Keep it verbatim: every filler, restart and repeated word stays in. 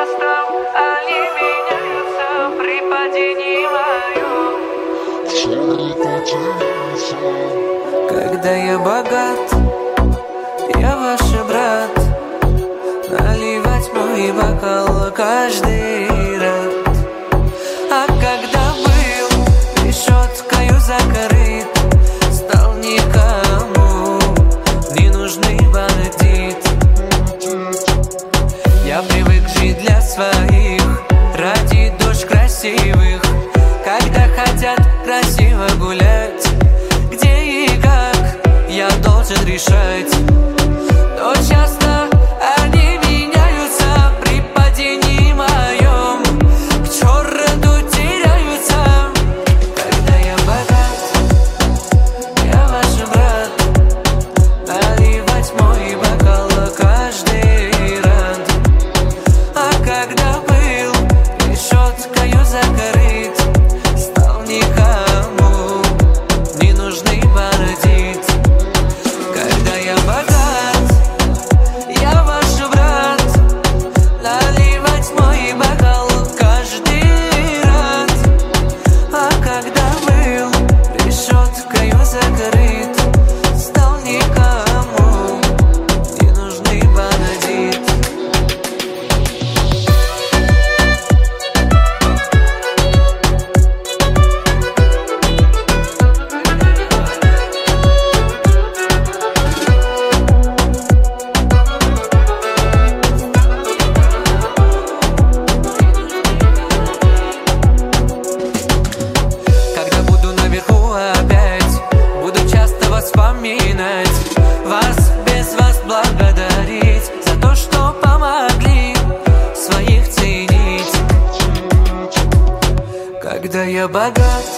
часто они меняются при падении моем. Когда я богат, я ваш брат. Наливать мой бокал каждый раз. А когда был решеткою закрыт, стал никому не нужный бандит. Я привык жить для своих, ради душ красивых. Когда хотят красиво гулять, где и как, я должен решать. Но часто они меняются при падении моем, к черту теряются. Когда я богат, я ваш брат. Наливать мой бокал каждый раз. А когда был решеткою закрыт, стал никому не нужный бандит. Когда я богат, я ваш брат. Наливать мой бокал каждый раз. А когда был решеткою закрыт, стал никому не нужный бандит. Когда буду наверху опять, буду часто вас вспоминать, вас без вас благодарить за то, что помогли своих ценить. Когда я богат,